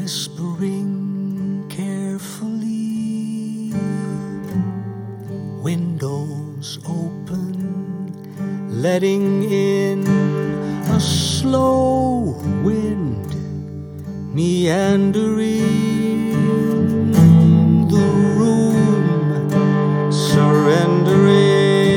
whispering carefully. Windows open, letting in a slow wind, meandering the room, surrendering.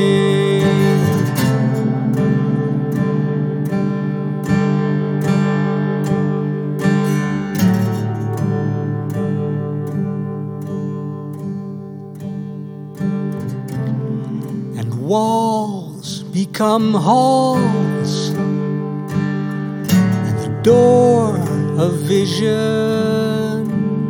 Walls become halls, and the door of vision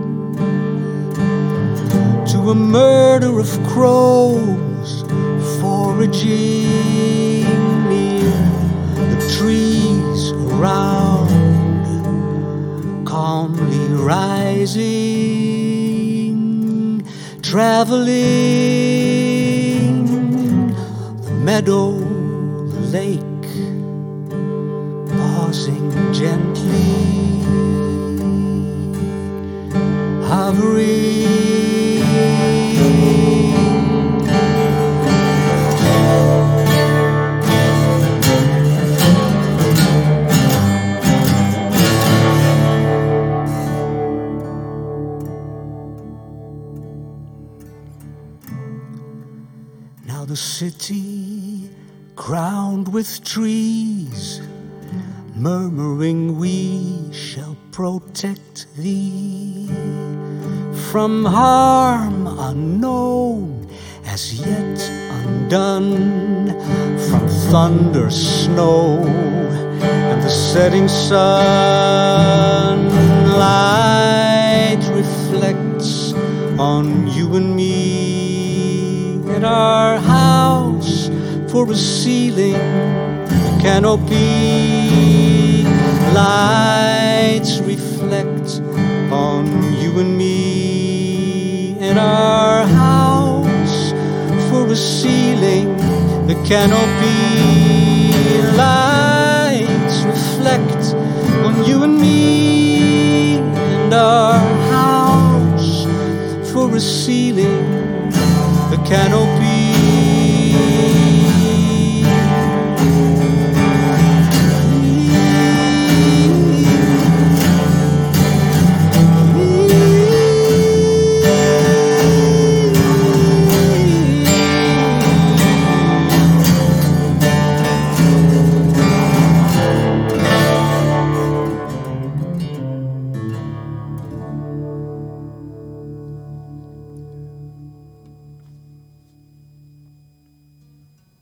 to a murder of crows foraging near the trees around, calmly rising, traveling. Meadow, the lake, pausing gently, hovering. Now the city, crowned with trees, murmuring, we shall protect thee from harm unknown, as yet undone, from thunder, snow, and the setting sun. Light reflects on you and me, and our house for a ceiling, a canopy. Lights reflect on you and me, and our house for a ceiling, a canopy. Lights reflect on you and me, and our house for a ceiling, a canopy.